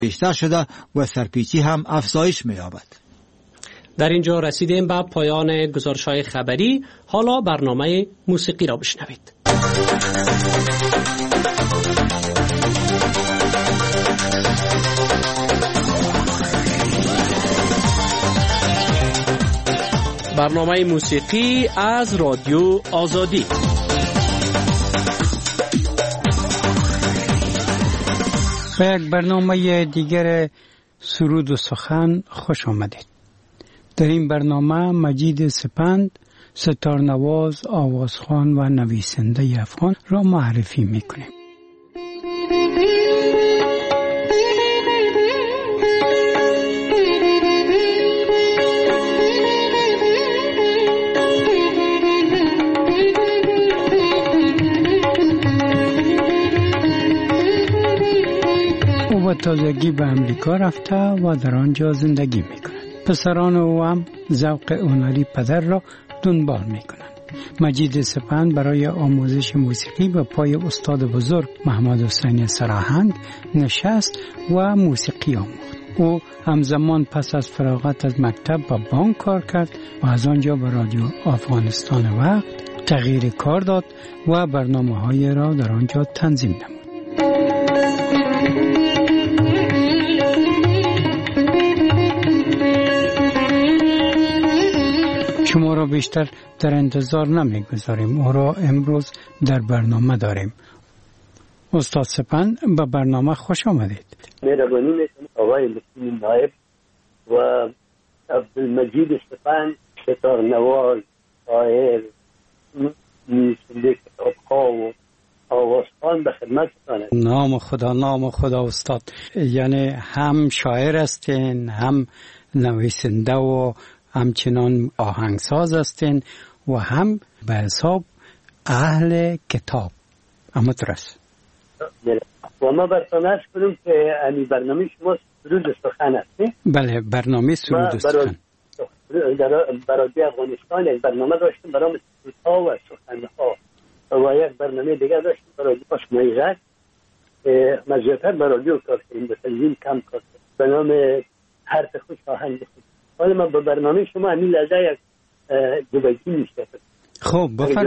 بیشتر شده و سرپیچی هم افزایش می‌یابد. در اینجا رسیدیم به پایان گزارش‌های خبری. حالا برنامه موسیقی را بشنوید. برنامه موسیقی از رادیو آزادی. به یک برنامه دیگر سرود و سخن خوش آمدید. در این برنامه مجید سپند، ستارنواز، آوازخوان و نویسنده افغان را معرفی میکنیم. او به تازگی به امریکا رفته و در آنجا زندگی میکند. پسران او هم ذوق هنری پدر را دنبال میکنند. مجید سپند برای آموزش موسیقی به پای استاد بزرگ محمد حسین سراهنگ نشست و موسیقی آموخت. او همزمان پس از فراغت از مکتب به بانک کار کرد و از آنجا به رادیو افغانستان وقت تغییر کار داد و برنامه‌های را در آنجا تنظیم نمود. شما را بیشتر در انتظار نمیگذاریم. او را امروز در برنامه داریم. استاد سپند، به برنامه خوش آمدید. مهربانی میکنم آقای لطفی نایب و عبدالمجید سپند، ستارنواز، شاعر، نویسنده کتاب‌ها و آوازخوان به خدمتتان. نام خدا استاد. یعنی هم شاعر هستین، هم نویسنده و همچنان آهنگساز هستین و هم به حساب اهل کتاب. اما درست. و ما براتون عرض کنم که این برنامه شما سرود سخن است. بله، برنامه سرود سخن. برای افغانستان یک برنامه داشتیم برای سرودها و سخنها و یک برنامه دیگه داشتیم برای آشنایی غږ. ما زیاتر برای کار کردیم، به تلویزیون کم کار کردیم به نام حرف خوش آهنگ خوش. حالا من با برنامه شما همین لحظه یک جوبکی میشه. خب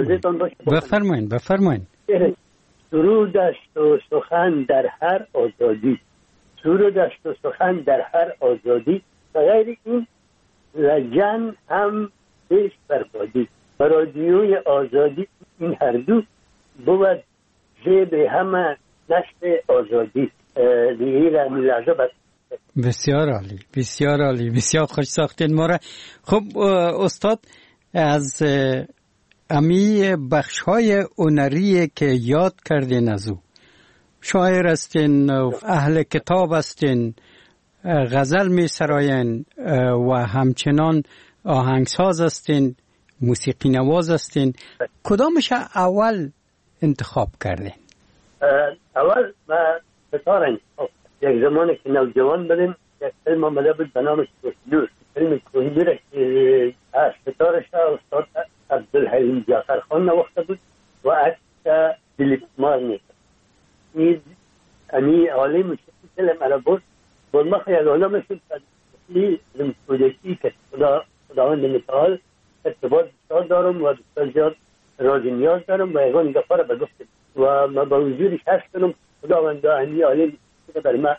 بفرمایید. سرود است و سخن در هر آزادی، سرود است و سخن در هر آزادی، غیر این لجن هم بیش بربادی. رادیوی آزادی این هر دو بود زیب همه نشت آزادی. دیگه را همین لحظه بسیار عالی، بسیار خوش ساختین ما را. خب استاد، از امی بخش‌های هنری که یاد کردین، از او شاعر هستین، اهل کتاب هستین، غزل می سراین و همچنان آهنگساز هستین، موسیقی نواز هستین، کدامش اول انتخاب کردین؟ اول ما ستاره انتخاب. یک زمانی که نوجوان بودیم یک فیلم آمده بود به نام کوهنور. فیلم کوهنور از ستارش استاد عبدالحلیم جعفرخان نوشته بود و عکس دیلیپ مار نیست. این عالم موسیقی فیلم را بود. برمخ یک عالم شد فیلم کودکی که خداوند متعال ارتباط بسیار دارم و بسیار زیاد راز نیاز دارم و یگان گفت را بگفتم و ما با حضورش هست کنم خداوند این عالم که بر ما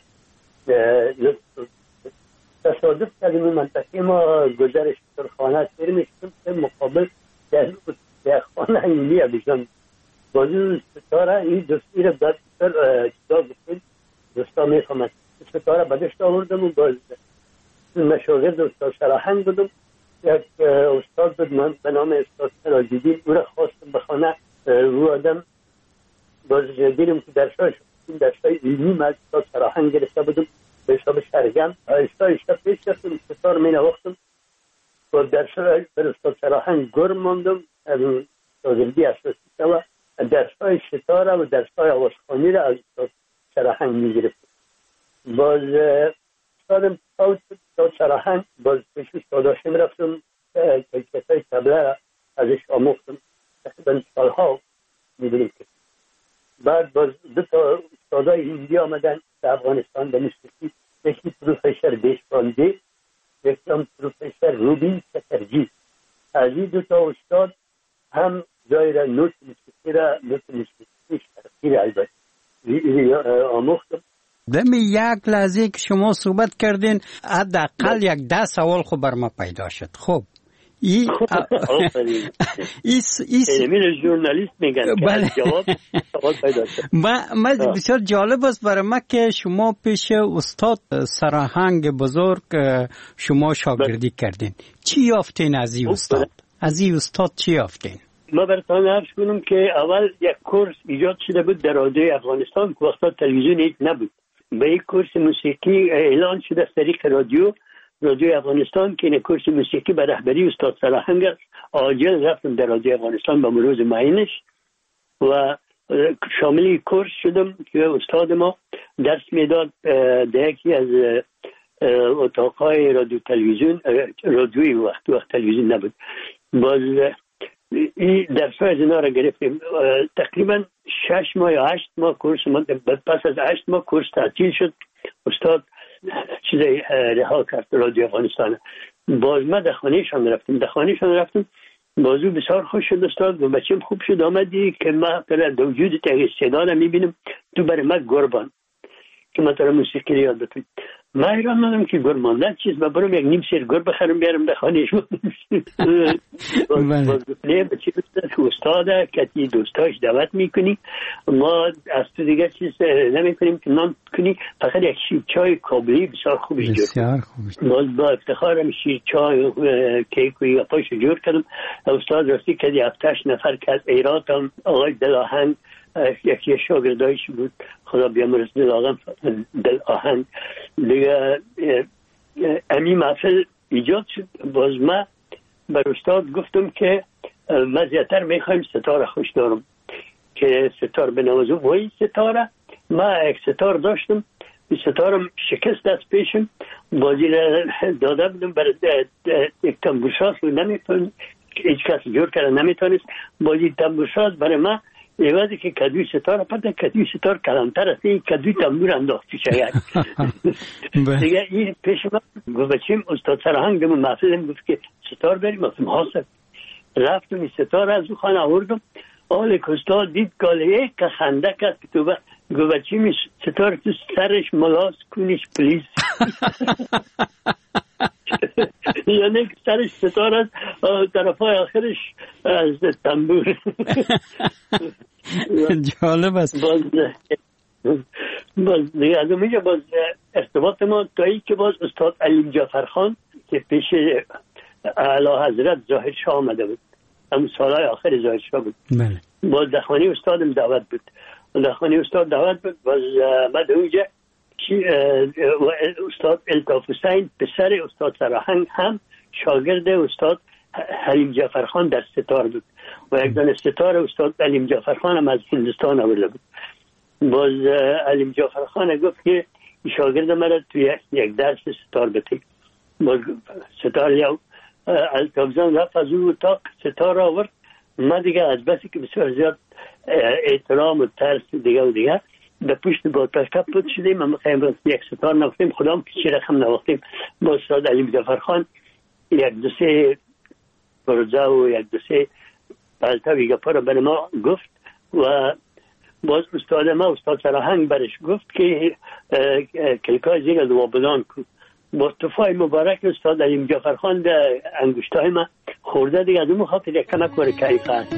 تصادف کردیم. منطقه ما گذرش در خانه سیر میشتم که مقابل در خانه اینی بیشتم بازو ستاره این دوستی را داد سر چیزا گفتید دوستا میخوامد ستاره بدشت آوردم و باز مشاغل استاد سراهنگ بودم. یک استاد بود من به نام استاد سراج‌الدین، او را خواستم به خانه. او آدم باز دیدم که درسای علمی من استاد سراهنگ گرفته بودم به حساب شرگم. آیستا پیش رفتم ستاره می نواختم و درسای بر استاد سراهنگ گرم ماندم. شاگردی اساسی و درسای ستاره و درسای آوازخوانی را از استاد سراهنگ می گرفتم. باز استادم استاد سراهنگ باز پیش استاداشم رفتم کلکتای طبله را ازش آموختم. تقریبا سالها میدونیم که بعد باز دو تا استادای هندی آمدن در افغانستان به موسیقی پروفسور دشپانده، یکم پروفسور روبین سترجی. از این دو تا استاد هم جای را نوت موسیقی شرقی البته آموختم. دمی یک لحظه که شما صحبت کردین حداقل یک 10 سوال خب بر ما پیدا شد. خب این ژورنالیست میگن که جواب سوال پیدا شد. من بسیار جالب است برای ما که شما پیش استاد سراهنگ بزرگ شما شاگردی کردین. چی یافتین از این استاد؟ از این استاد چی یافتین؟ ما براتون عرض کنم که اول یک کورس ایجاد شده بود در رادیوی افغانستان که وقتا تلویزیون هیچ نبود. به یک کورس موسیقی اعلان شده از طریق رادیوی افغانستان که این کورس موسیقی به رهبری استاد سراهنگ عاجل رفتم در رادیوی افغانستان با مروز معینش و شامل کورس شدم که استاد ما درس میداد در یکی از اتاقهای رادیو تلویزیون، رادیوی وقت تلویزیون نبود. باز این درس‌های از اینا را گرفتیم. تقریبا 6 ماه یا 8 ماه کورس ما، پس از 8 ماه کورس تعطیل شد. استاد چیزی رها کرد رادیو افغانستان. باز ما در خانهشان رفتم. بازو بسیار خوش شد استاد و بچه‌م خوب شد. آمدی که ما در وجود تغییر صدا را می‌بینم تو برای ما قربان که ما تو موسیقی رو یاد بدم. ما ایران مادم که گرماندن چیز ما برم یک نیم سیر گر بخرم بیارم در خانه شما. باز گفتنه بچه استاده که تی دوستاش دعوت میکنی، ما از تو دیگه چیز نمیکنیم که نام کنی، فقط یک شیر چای کابلی بسیار خوبی جور. باز با افتخارم شیر چای کیک و یاپاش جور کردم. استاد راستی که 7-8 نفر که از ایرات هم آقای دلاهنگ یکی شاگردایش بود، خدا بیامرز دل آهنگ دیگه. امی محفل ایجاد شد. باز ما بر استاد گفتم که من زیادتر میخوایم ستاره خوش دارم که ستار بنوازم. و این ستاره ما یک ستار داشتم، این ستارم شکست از پیشم، بازی را داده بودم برای یک تنبورساز و نمیتون هیچ کس جور کرده نمیتونست. بازی تنبورساز برای ما ایوازی که کدوی ستار پده کدوی ستار کلمتر است، این کدوی تنبور انداختی شاید. دیگه این پیش ما گفتیم استاد سراهنگ دمون محفظم گفت که ستار بریم. گفتم حاصل. رفتم این ستار از او خانه آوردم. آل که استاد دید گاله که خنده کرد که تو گفتیم ستار تو سرش ملاس کنیش پلیس. یعنی سرش ستار است طرفای آخرش از تنبور. جالب است. باز دیگه از اونجا باز ارتباط ما تا ای که باز استاد علیم جعفرخان که پیش اعلی حضرت ظاهر شاه آمده بود، همون سالهای آخر ظاهر شاه بود. باز در خانه استادم دعوت بود. باز بعد اونجا استاد الطاف حسین پسر استاد سراهنگ هم شاگرد استاد علیم جعفرخان در ستار بود و یک دانه ستار استاد علیم جعفرخان هم از هندوستان آورده بود. باز علیم جعفرخان گفت که شاگرد مرا توی یک درس ستار بده. باز ستار یا الطافزان رفت از اون اتاق ستار آورد. ما دیگه از بسی که بسیار زیاد احترام و ترس دیگه به پشت با تشکیل پود شدیم. ما میخوایم یک ستار نوختیم، خودم که چی رقم نوختیم. با استاد علیم جعفرخان یک دو سه برزا و یک دو سه پلتوی گپا رو برای ما گفت و باز استاد سراهنگ برش گفت که کلکای زیر لوابدان کن. با توفای مبارک استاد علیم جعفرخان در انگشتای ما خورده دیگه از اون خاطر یک کمک وره کیف هست.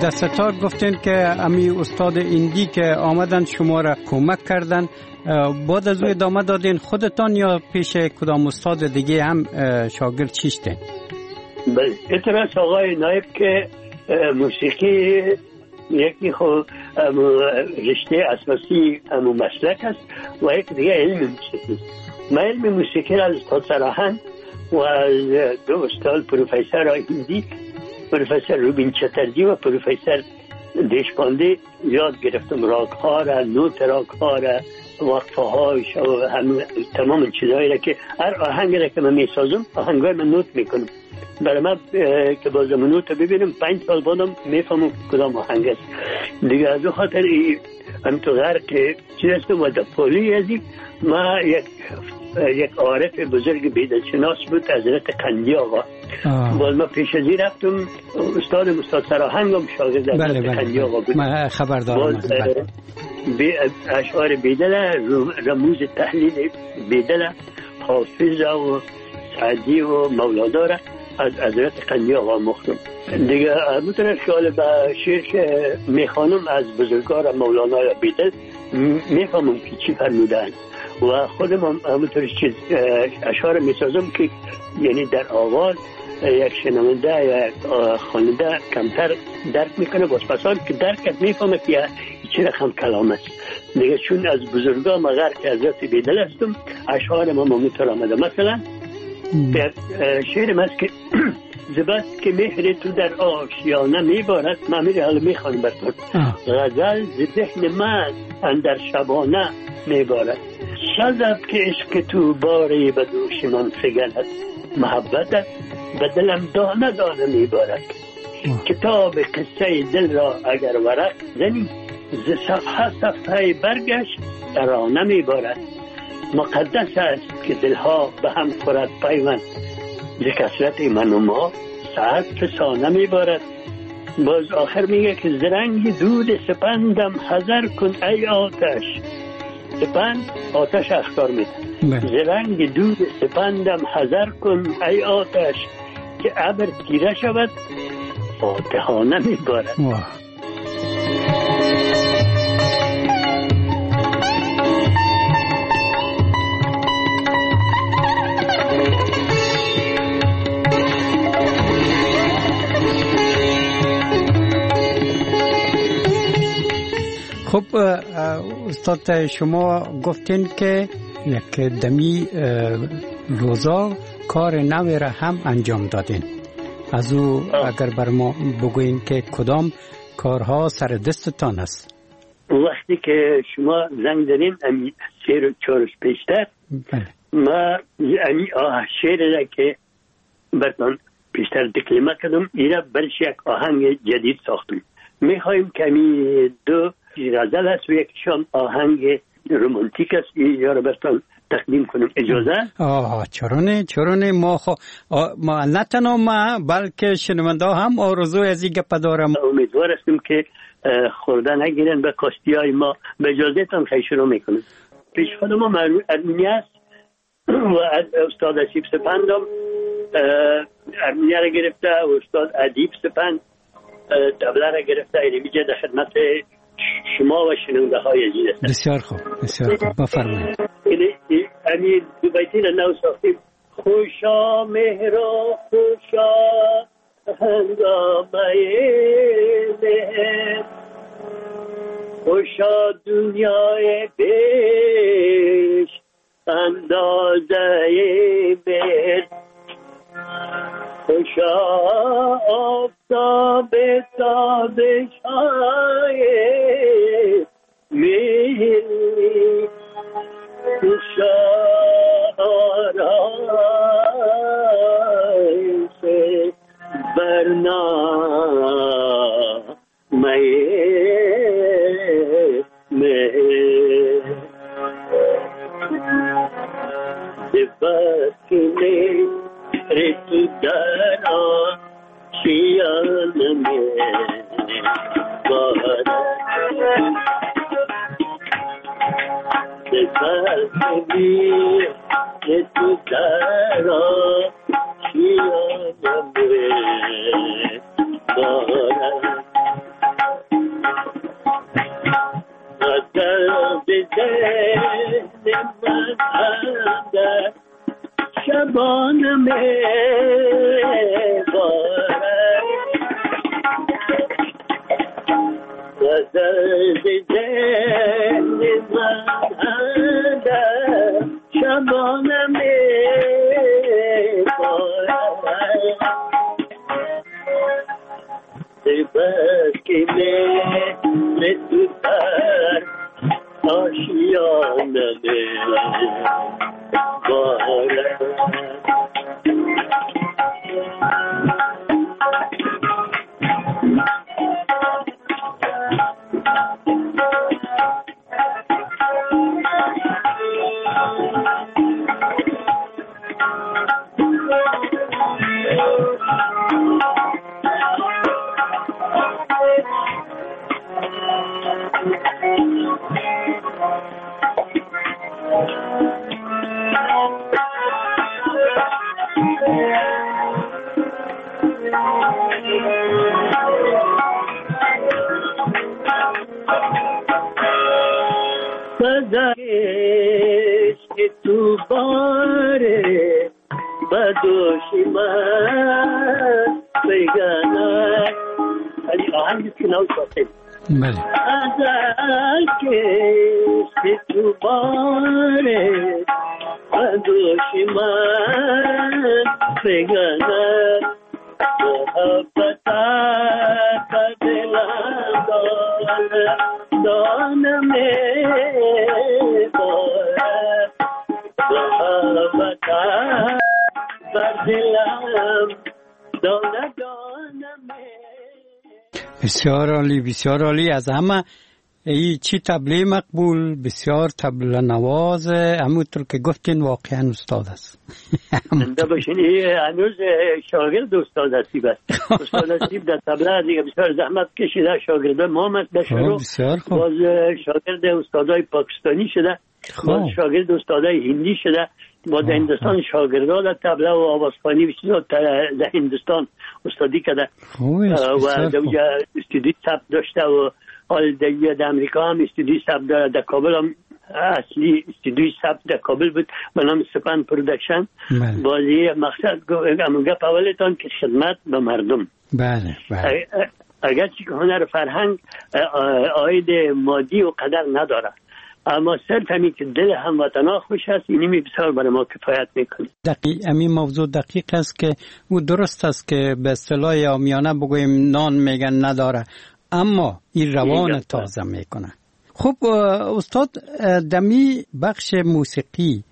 در ستار گفتین که امی استاد ایندی که آمدن شما را کمک کردن، بعد از او ادامه دادین خودتان یا پیش کدام استاد دیگه هم شاگرد چیشتین؟ بله، اعتراض آقای نایب که موسیقی یکی خود رشته اساسی مسلک است و یک دیگه علم موسیقی است. من علم موسیقی را از استاد سراهن و از دو استاد پروفسور هندی، پروفسور روبین چترجی و پروفسور دیشپانده یاد گرفتم. راگ ها را، نوت راگ ها را، وقفه هایش و تمام چیزهایی را که هر آهنگ را که من می سازم آهنگای من نوت میکنم. برای من که بازم نوت ببینم 5 سال بعدم میفهمم کدام آهنگ است دیگه. از خاطر همینطور غرق چیز هستم و در پولی ازی ما یک عارف بزرگ بیدلشناس بود، حضرت قندی آقا. باز ما پیش ازی رفتم، استاد سراهنگم شاگرد حضرت قندی آقا بود. من خبر دارم. اشعار بیدل، رموز تحلیل بیدل، حافظ و سعدی و مولانا را از حضرت قندی آقا مختم دیگه. همونطور خیال به شعر که میخوانم از بزرگار مولانا یا بیدل میفهمم که چی فرمودن و خودم همونطور چیز اشعار میسازم که یعنی در آواز یک شنونده یا خواننده کمتر درک میکنه، باز پسان که درک میفهمه که چی رقم کلام است دیگه. چون از بزرگان مغر که حضرت بیدل هستم اشعار ما همونطور آمده. مثلا شعر است که زبست که مهر تو در آشیانه میبارد، من میره حالا میخوانم براتون. غزل ز ذهن من اندر شبانه میبارد، شذب که عشق تو باری به دوش من فگند، محبتت به دلم دانه دانه میبارد. کتاب قصه دل را اگر ورق زنی، ز صفحه برگش ترانه میبارد. مقدس است که دلها به هم خورد پیوند، ز کثرت من و ما ساعت فسانه میبارد. باز آخر میگه که زرنگ دود سپندم حذر کن ای آتش. سپند آتش اختار میده. زرنگ دود سپندم حذر کن ای آتش، که ابر تیره شود فاتحانه میبارد. خب استاد شما گفتین که یک دمی روزا کار نوی را هم انجام دادین. از او اگر بر ما بگوین که کدام کارها سر دستتان است؟ وقتی که شما زنگ دارین 3-4 روز پیشتر ما شعر را که براتون پیشتر دکلمه کردم ایرا برش یک آهنگ جدید ساختم. میخوایم که دو غزل است و یکیشان آهنگ رومانتیک است. یا رو براتون تقدیم کنم، اجازه؟ چرونه ما نه تنها ما بلکه شنونده هم آرزوی از این گپ دارم. امیدوار هستیم که خورده نگیرن به کاستی های ما. به اجازه تان خیلی شروع میکنم. پیش خود ما ارمینی است و استاد اسیب سپندم ارمینی را گرفته و استاد ادیب سپند تبله را گرفته. اینی میجه در خدمت شما و شنونده های عزیز است. بسیار خوب بفرمایید. اینی دو بیتی را نو ساختیم. خوشا مهرا خوشا هنگامه مهر، خوشا دنیای بیش اندازه مهر، خوشا آفتاب تابش های مهر، خوشا آرایش برنامه مهر، دباکنے رتو دارا شیان میں بارا، دباکنے رتو دارا شیان میں بارا، شبانه میبارد و درد دل من در شبانه میبارد بس که می تو پر آشیانه میبارد که تو باره بدوشی من بگنه علی آهنگی که نو شاید بله ازل که تو باره بدوشی من بگنه محبت دلم دانه میبارد محبت دلم دانه بسیار عالی بسیار عالی. از همه ای چی تبله مقبول، بسیار تبله نواز، همونطور که گفتین واقعا استاد است. زنده باشین. هنوز شاگرد استاد هستی بس. استاد هستی در تبله دیگه بسیار زحمت کشیده، شاگرد محمد بشرو باز شاگرد استادای پاکستانی شده، باز شاگرد استادای هندی شده، باز هندوستان شاگردا در تبله و آوازخوانی بسیار در هندوستان استادی کرده و در استودی ثبت داشته و حال در امریکا هم استودی ثبت داره. در کابل هم اصلی استودی ثبت در کابل بود به نام سپند پرودکشن. بازی مقصد گپ اولتان که خدمت به مردم. بله بله. اگرچه که هنر فرهنگ عاید مادی و قدر نداره، اما صرف همین که دل هموطنا خوش هست، اینی بسیار برای ما کفایت میکنه. همین موضوع دقیق است که او درست است که به اصطلاح عامیانه بگوییم نان میگن نداره، اما این روان تازه میکنه. خب استاد دمی بخش موسیقی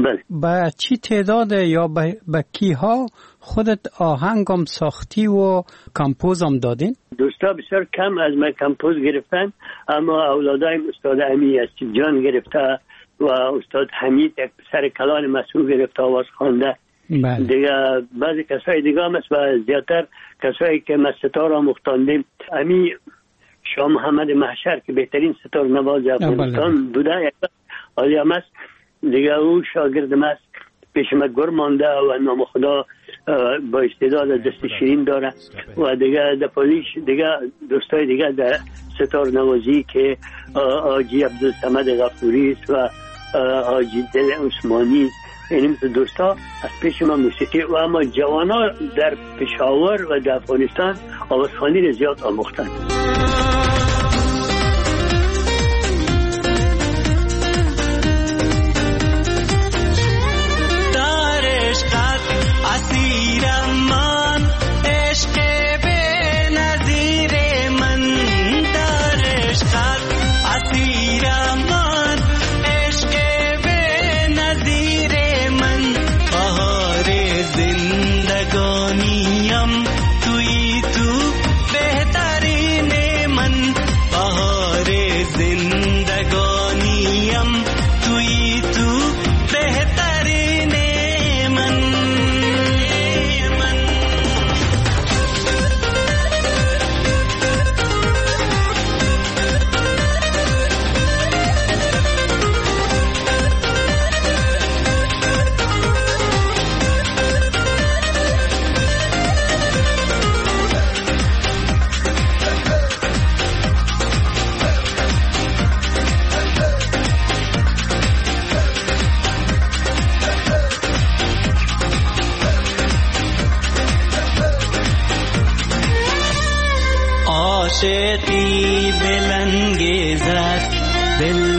با چی تعداد یا با کیها خودت آهنگم ساختی و کمپوزم دادین؟ دوستا بسیار کم از من کمپوز گرفتن، اما اولادایم استاد امی از جان گرفته و استاد حمید یک پسر کلان مسئول گرفته آواز خوانده. دیگه بعضی کسای دیگه هم است و زیادتر کسایی که ما ستار آموختاندیم. امی شاه محمد محشر که بهترین ستار نواز افغانستان بوده حالی هم است دیگه، او شاگرد است، پیش ما گر مانده و نام خدا با استعداد دست شیرین داره و دیگه در پولیش دیگه دوستای دیگه در ستار نوازی که آجی عبدالصمد غفوری و آجی دل عثمانی، این دوستا از پیش ما موسیقی و اما جوانا در پشاور و در افغانستان آوازخوانی را زیاد آموختن. زندگانیم توی تو بهترین من عاشقی بلنگیز است، دل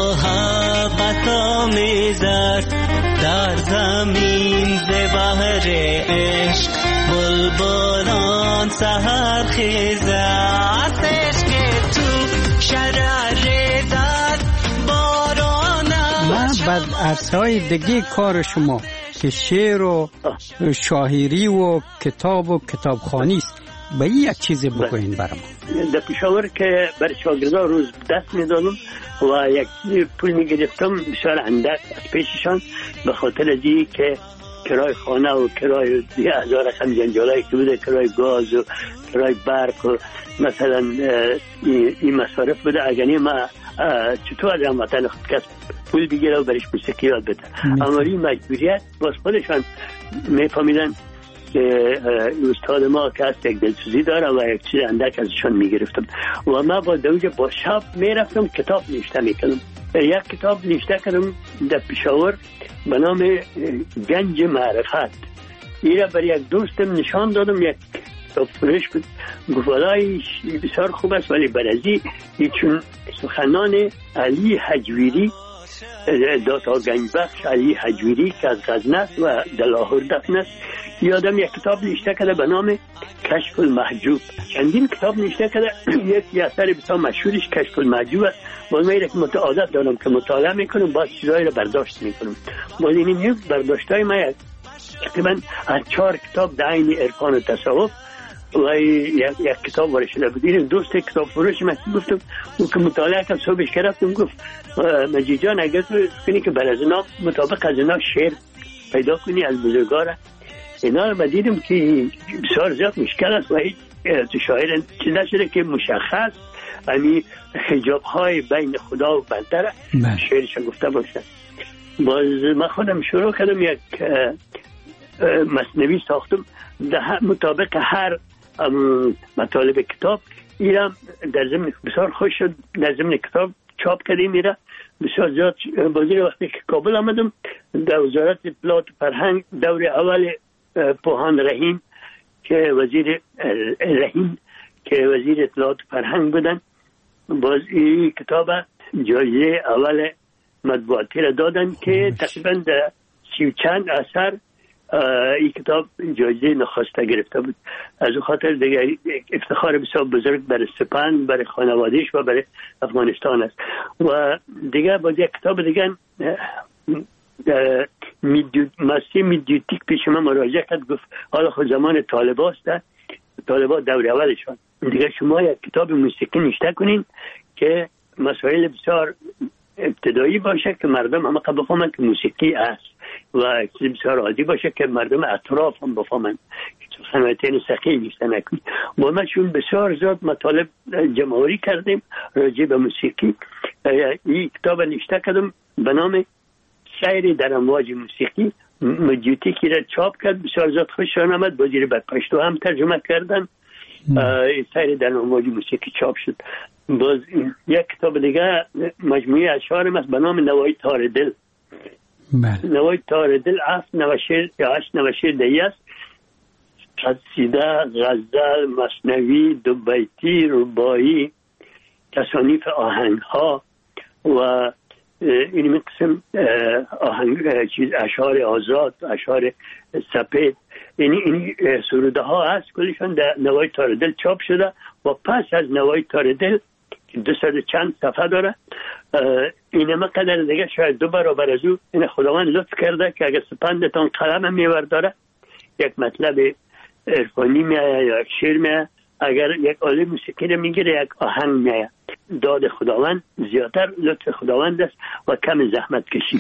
محبت آمیز است، در زمین ز بحر عشق بلبلان سحر خیز است، عشق تو شرر زد باران است. من بعد عرصه‌های دیگه کار شما که شعر و شاعری و کتاب و کتابخوانی است، به یک چیز بگوین برام. در پشاور که برای شاگردان روز دست میدادم و یک پول میگرفتم بسیار اندک از پیششان، به خاطر ازی که کرای خانه و کرای 1000 رقم جنجالایی که بوده، کرای گاز و کرای برق و مثلا این مصارف بوده. اگرنی ما چطور از هموطن خود کس پول بگیره و برش موسیقی یاد بده. اما این مجبوریت باز خودشان میفهمیدن که استاد ما که هست یک دلسوزی داره و یک چیز اندک ازشان میگرفتم و ما با دوجه با شب میرفتم کتاب نوشته میکنم. یک کتاب نوشته کردم در پشاور به نام گنج معرفت. ایره برای یک دوستم نشان دادم، یک کتاب فروش بود، گفت والله بسیار خوب است ولی برازی چون سخنان علی حجویری داتا گنج بخش علی حجویری که از غزنه است و در لاهور دفن است، یادم یک کتاب نوشته کرده به نام کشف المحجوب. چندین کتاب نوشته کرده، یک اثر بسیار مشهورش کشف المحجوب است. باز من یک عادت دارم که مطالعه میکنم، باز چیزایی رو برداشت میکنم. باز این یک برداشتای من تقریبا از 4 کتاب در عین عرفان و تصوف و یک کتاب ورشده بود. این دوست کتاب فروش من گفتم اون که مطالعه کرد صبحش کردم، گفت مجید جان اگر تو کنی که بر از اینا مطابق از اینا شعر پیدا کنی از بزرگاره اینا رو دیدم که بسیار زیاد مشکل است و تو شاعر چیز نشده که مشخص یعنی حجاب های بین خدا و بنده شعرش گفته باشه. باز من خودم شروع کردم یک مثنوی ساختم مطابق هر مطالب کتاب. ایرم در ضمن بسیار خوش شد، در ضمن کتاب چاپ کردیم. ایره بسیار زیاد بازی وقتی که کابل آمدم در وزارت اطلاعات و فرهنگ دور اول پوهان رحیم که وزیر اطلاعات و فرهنگ بودن، باز این کتاب جایزه اول مطبوعاتی را دادن که تقریبا در 30 چند اثر این کتاب جایزه نخسته گرفته بود. از اون خاطر دیگه افتخار بسیار بزرگ برای سپند، برای خانوادهش و برای افغانستان است. و دیگه باز یک کتاب دیگه ماستی میدیوتیک پیش من مراجعه کرد، گفت حالا خود زمان طالباست، طالبات دور اولشان دیگه شما یک کتاب موسیقی نوشته کنین که مسائل بسیار ابتدایی باشه که مردم هم بفهمن که موسیقی است و چیز بسیار عادی باشه که مردم اطراف هم بفهمن که صنعتین سخی نیستن نکنی. با ما چون بسیار زیاد مطالب جمعوری کردیم راجع به موسیقی، این کتاب نوشته کردم به نام شعر در امواج موسیقی. مجیوتیکی را چاپ کرد، بسیار زیاد خوششان آمد، بازی بر پشتو هم ترجمه کردن. شعر در امواج موسیقی چاپ شد. باز یک کتاب دیگه مجموعه اشعار است به نام نوای تار دل. نوای تار دل 7 نوشیر یا 8 نوشیر دیگه است، قصیده، غزل، مثنوی، دو بیتی، رباعی، تصانیف آهنگ ها و این قسم آهنگ چیز اشعار آزاد، اشعار سپید، این سروده ها هست کلشان در نوای تار دل چاپ شده. و پس از نوای تار دل که 200 چند صفحه داره، این مقدر دیگه شاید 2 برابر از او این خداوند لطف کرده که اگر سپندتان قلم میورداره یک مطلب عرفانی میایه یا یک شعر میایه، اگر یک آله موسیقی رو میگیره یک آهنگ میایه. داد خداوند زیادتر لطف خداوند است و کم زحمت کشی.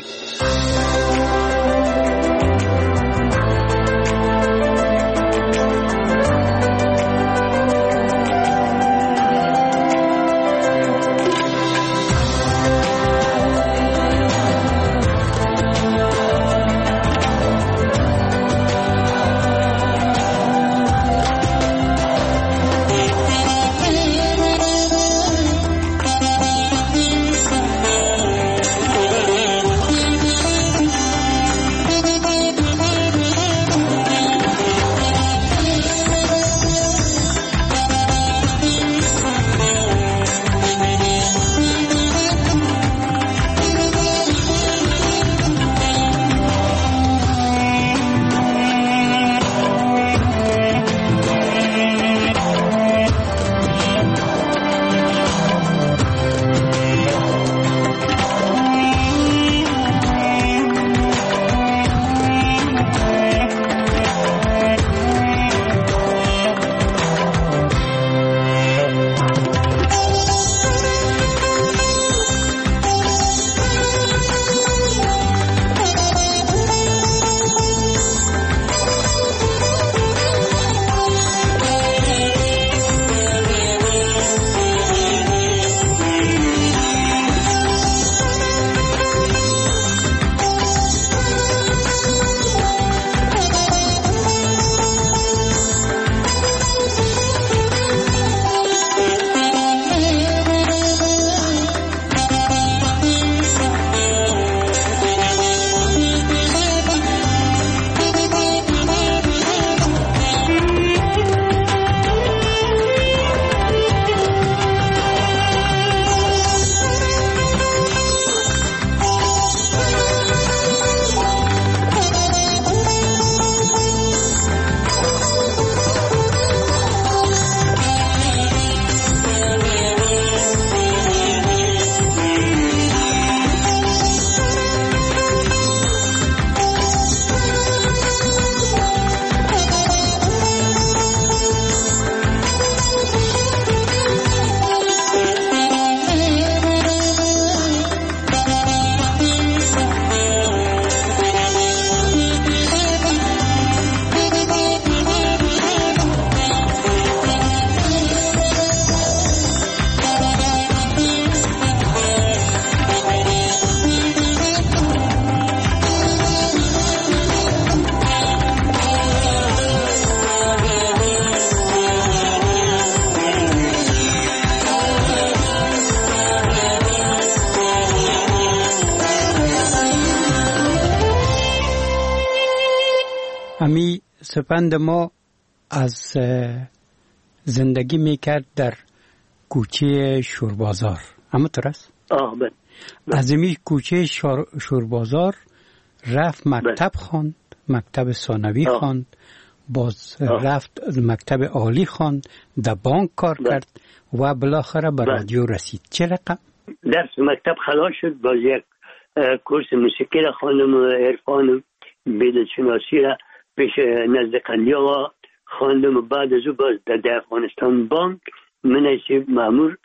امی سپند ما از زندگی میکرد در کوچه شوربازار، اما ترس از امی کوچه شوربازار رفت مکتب خواند، مکتب ثانوی خواند، باز رفت مکتب عالی خواند، در بانک کار کرد و بالاخره به رادیو رسید. چه رقم؟ درس مکتب خلاص شد، باز یک کورس موسیقی را خواندم و عرفان بدلشناسی را پیش نزد قندیالا خواندم و بعد از او باز در افغانستان بانک منصب مأمور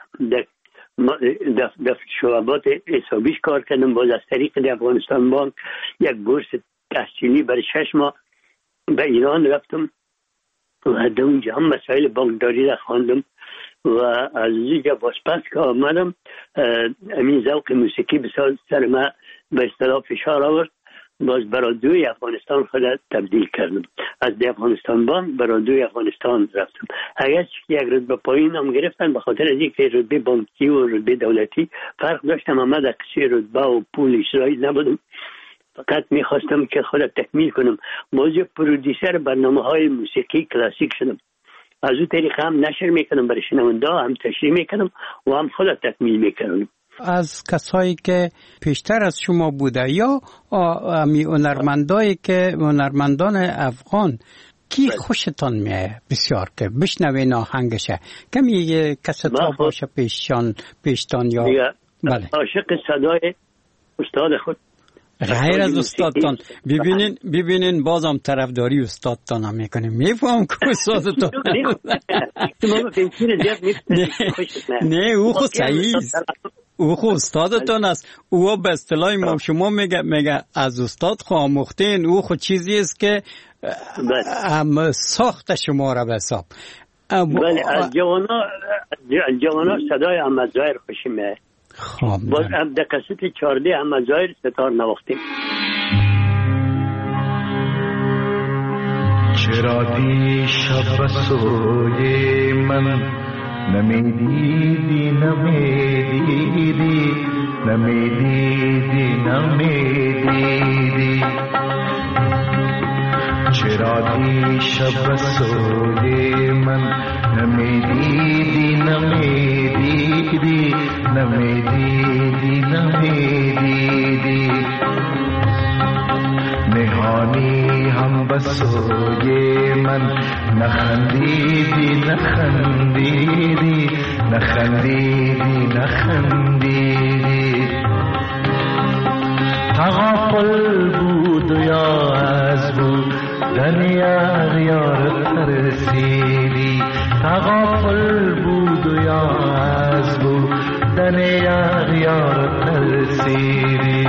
در شعبات حسابیش کار کردم. باز از طریق در افغانستان بانک یک بورس تحصیلی برای 6 ماه به ایران رفتم و در اونجا هم مسائل بانکداری را خواندم و از اینجا باز پس که آمدم امین ذوق موسیقی بسیار سر ما به اصطلاح فشار آورد. باز برای رادیوی افغانستان خود تبدیل کردم، از افغانستان بانک برای رادیوی افغانستان رفتم. اگر یک رتبه پایین هم گرفتن به خاطر از اینکه رتبه بانکی و رتبه دولتی فرق داشتم، اما در قصه رتبه و پول اجرایی نبودم، فقط میخواستم که خود تکمیل کنم. باز پرودیسر برنامه های موسیقی کلاسیک شدم، از اون طریق هم نشر میکنم برای شنونده، هم تشریح میکنم و هم خود تکمیل میکنم. از کسایی که پیشتر از شما بوده یا هنرمندان افغان کی خوشتان میه بسیار که بشنوین آهنگشه؟ کمی کستا باشه پیشتان یا بله. عاشق صدای استاد خود غیر از استادتان. ببینین بازم طرفداری استادتان هم میکنیم. میفهم که استادتان نه او خود صحیح او خود استادتان است. او به اصطلاح ما شما میگه از استاد خو آموختین، او خود چیزی است که هم ساخت شما را به حساب. بله از جوانا صدای احمد ظاهر خوشیمه. باز هم در قصه 14 احمد ظاهر ستار نواختیم. چرا دیشب سوی من نمیدیدی چرا دیشب سوی من نمیدیدی نهانی هم بسوی من نخندیدی تغافل بود یا از بود دنیا یار ترسیدی، تغافل بود یا از بود دنیا یار ترسیدی.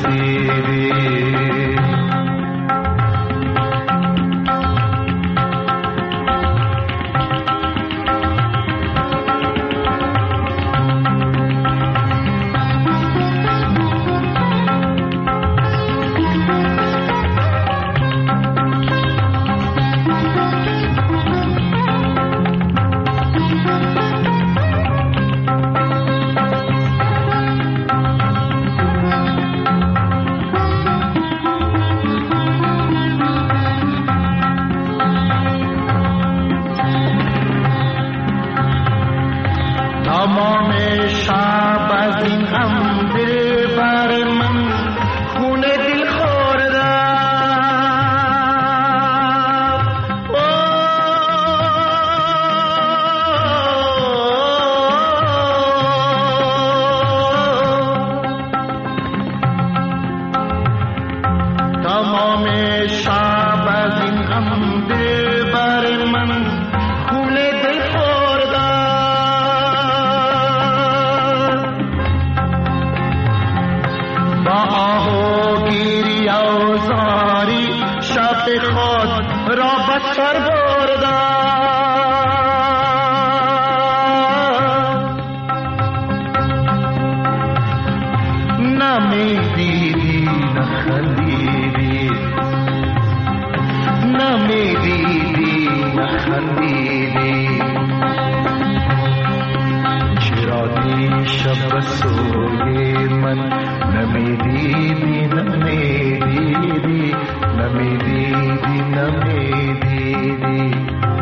رسیدی. تمام شب از این غم دل بر من خون دل خورده. تمام شب از این غم دل بر من خون دل خورده. گیری آزاری شب خود را بدتر برده. نمیدیدی نخندیدی، نمیدیدی نخندیدی. چرا دیشب سوی من نمیدیدی نمیدیدی نمیدیدی نمیدیدی.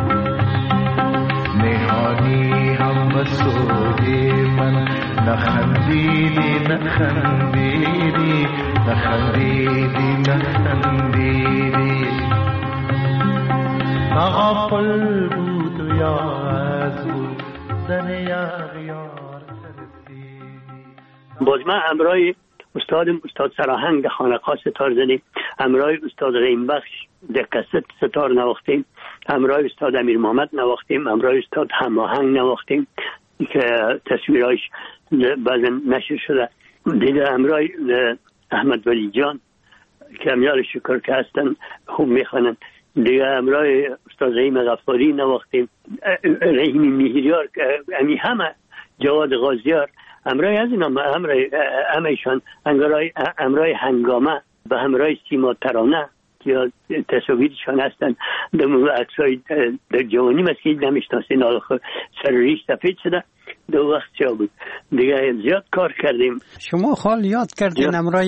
نهانی هم بسوی من نخندیدی نخندیدی نخندیدی نخندیدی. تغافل بود و یا از بود زن یغیار ترسیدی. باز من همراه استاد سراهنگ خانقاه ستار زدیم، همراه استاد غیمبخش دقیقه ستار نواختیم، همراه استاد امیر محمد نواختیم، همراه استاد هماهنگ نواختیم که تصویرهایش بعضا نشر شده دیگه، همراه احمد ولی جان که امیال شکر که هستن خوب میخوانن دیگه، همراه استاد رحیم غفاری نواختیم، رحیم میهریار امی همه، جواد غازیار، همراه از اینا همهشان، همراه هنگامه و همراه سیما ترانه که تصاویرشان هستن در عکسای در جوانی مسکید نمیشناسین، سر ریش سفید شده. دو وقت چه بود دیگه، زیاد کار کردیم. شما خال یاد کردین همراه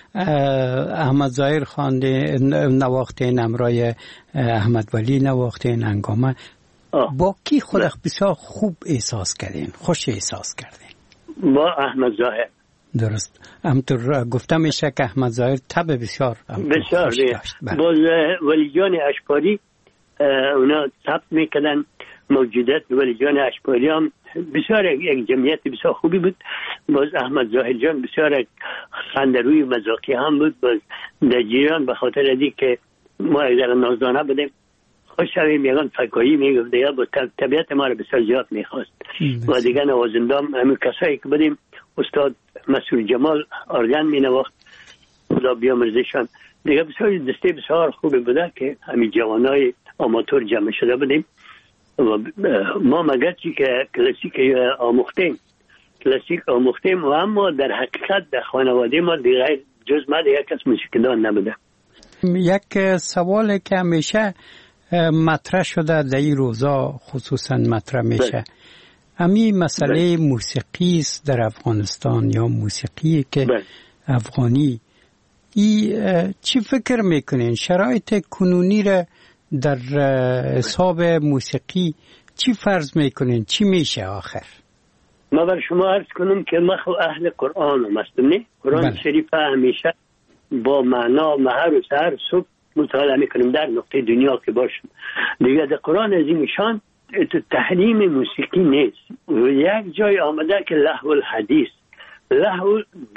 احمد ظاهر خوانده نواختین، همراه احمد ولی نواختین، هنگامه. با کی خود بسیار خوب احساس کردین، خوش احساس کردین؟ با احمد ظاهر. درست، همطور گفته میشه که احمد ظاهر طبع بسیار داشت. باز ولی جان اشپاری اونا ثبت میکردن موجودات ولی جان اشپاری هم بسیار یک جمعیت بسیار خوبی بود. باز احمد ظاهر جان بسیار خندروی مزاقی هم بود. باز در جیران به خاطر ازی که ما اگر نازدانه بودیم خوش شویم میگن فکایی میگفت یا با طبیعت ما رو بسیار زیاد میخواست. و دیگه نوازندام همین کسایی که بودیم، استاد مسئول جمال آرگن می نواخت، خدا بیامرزشان دیگه، بسیار دسته بسیار خوبی بوده که همین جوانای آماتور جمع شده بودیم و ما مگر چی که کلاسیک آموختیم و اما در حقیقت در خانواده ما دیگه جز ما دیگه کس موسیقیدان نبوده. یک سوال که همیشه مطرح شده در این روزا خصوصا مطرح میشه، همین مسئله موسیقی است در افغانستان یا موسیقی که افغانی. چی فکر میکنین شرایط کنونی را در حساب موسیقی چی فرض میکنین، چی میشه آخر؟ ما بر شما عرض کنم که ما خو اهل قرآن هم هستم، نه؟ قرآن شریف همیشه با معنا مهر و سهر صبح مطالعه میکنیم در نقطه دنیا که باشم دیگه. در قرآن از این نشان تحریم موسیقی نیست. یک جای آمده که لهو الحدیث، لهو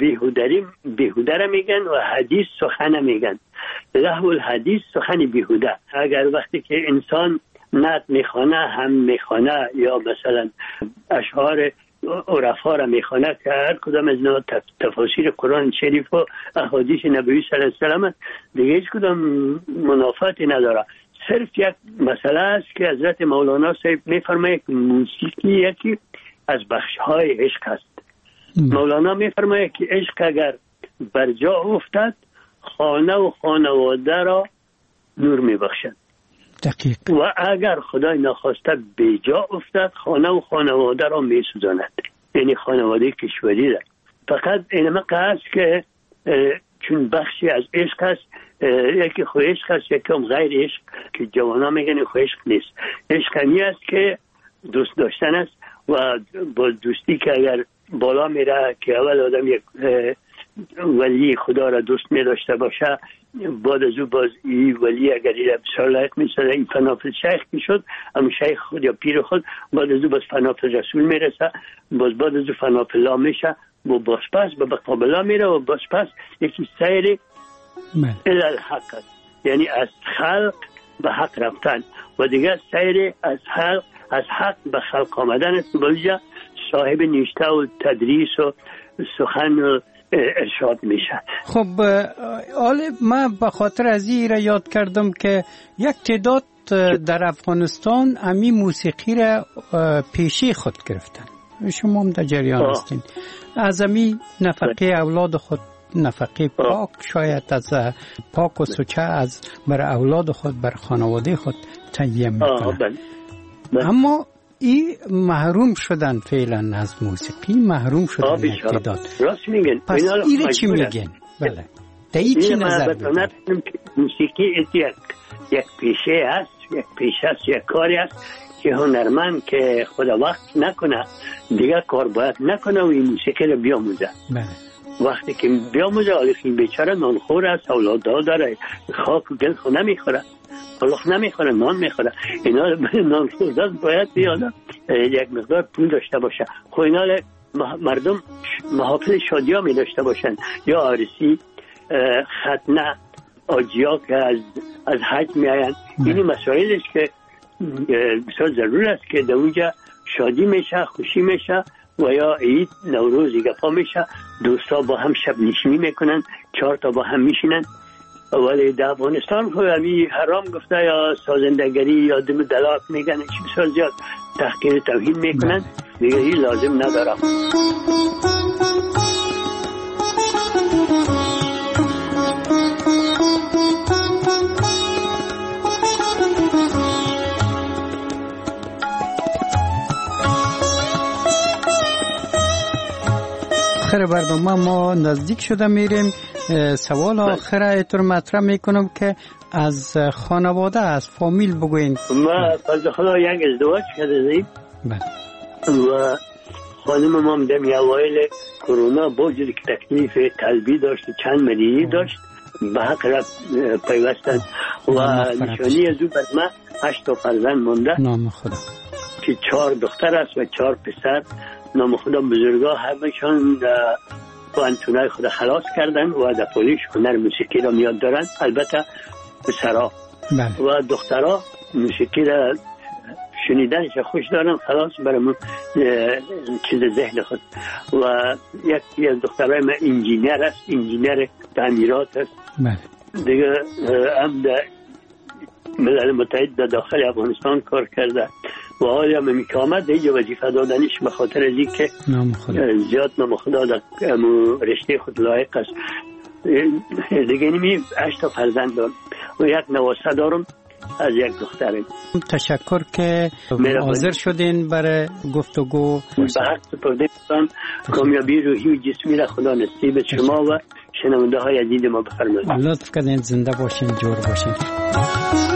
بیهوده میگن و حدیث سخن میگن. لهو الحدیث سخن بیهوده. اگر وقتی که انسان نعت میخوانه هم میخوانه یا مثلا اشعار عرفا را میخونه که هر کدام از اینا تفاسیر قرآن شریف و احادیث نبوی صلی الله علیه و سلم دیگه هیچ کدام منافاتی نداره. صرف یک مسئله است که حضرت مولانا صاحب میفرماید که موسیقی یکی از بخش‌های عشق است. مولانا میفرماید که عشق اگر بر جا افتد خانه و خانواده را نور میبخشد. دقیق. و اگر خدای نخواسته به جا افتد خانه و خانواده را میسوزاند. یعنی خانواده کشوری را. فقط اینما که است که چون بخشی از عشق است، یکی خو عشق است یکی هم غیر عشق که جوانا میگن خو عشق نیست. عشق همی است که دوست داشتن است و با دوستی که اگر بالا میره که اول آدم یک ولی خدا را دوست می داشته باشه، بعد از او باز این ولی اگر این بسیار لایق می ساده این فنافل شیخ می شد، اما شیخ خود یا پیر خود، بعد از او باز فنافل رسول می رسه، باز بعد از او فنافل لا می شه و باز پس به قابلا می ره و باز پس یکی سیر الالحق است، یعنی از خلق به حق رفتن و دیگه سیر از حق به خلق آمدن است. باید صاحب نشته و تدریس و سخن و ارشاد میشه. خب من به خاطر از این را یاد کردم که یک تعداد در افغانستان امی موسیقی را پیشی خود گرفتن. شما هم در جریان هستین. از امی نفقه اولاد خود، نفقه پاک شاید از پاک و سوچه از بر اولاد خود، بر خانواده خود تهیه میکنن. اما این محروم شدن فعلا از موسیقی، محروم شدن یک تعداد. راست میگن. پس ایره چی میگن؟ بله. دایی چی نظر بدن؟ موسیقی یک پیشه است، یک کاری است که هنرمند که خدا وقت نکنه دیگه کار باید نکنه و این موسیقی رو بیاموزه. بله. وقتی که بیاموزه این بیچاره نانخور است، اولادها داره، خاک و گل خو نمیخوره، بلخ نمیخوره، نان میخوره. اینا نان خوردن باید بیاد یک مقدار پول داشته باشه. خب اینا مردم محافل شادی ها می داشته باشن، یا عرسی، ختنه، آجیا که از حج می آین. اینی مسائل است که بسیار ضرور است که در اونجا شادی میشه، خوشی میشه و یا عید نوروز گپا میشه، دوستا با هم شب نشینی میکنن، 4 تا با هم میشینن. ولی در افغانستان خود همی حرام گفته یا سازندگری یا دم دلاک میگن، چی بسیار زیاد تحقیر توهین میکنن، دیگه هی لازم ندارم. آخر برنامه ما نزدیک شده میریم. سوال آخر ایتون مطرح میکنم که از خانواده، از فامیل بگوین. ما فضل خدا یک ازدواج کردیم و خانم ما دم اوایل کرونا با وجود که تکلیف قلبی داشت، چند مریضی داشت، به حق رفت پیوستن و نشانی از او بر ما 8 تا فرزند مونده. نام خدا. که 4 دختر است و 4 پسر. نام خدا بزرگا همشان پانتونای خدا خلاص کردن و در پولیش هنر موسیقی را میاد دارن. البته پسرها و دخترها موسیقی را شنیدنش خوش دارن، خلاص برامون چیز ذهن خود. و یکی از دخترهای من انجینیر است، انجینیر تعمیرات است. دیگه هم در ملل متحد در داخل افغانستان کار کرده و حالا همی که آمد دیگه وظیفه دادنش به خاطر از این که زیاد نام خدا در رشته خود لایق است. دیگه نمی 8 تا فرزند دارم و یک نواسه دارم از یک دخترم. تشکر که حاضر شدین برای گفتگو. به حق سپرده کنم. کامیابی روحی و جسمی را خدا نصیب شما و شنونده های عزیز ما بفرمایید. لطف کردین. زنده باشین، جور باشین.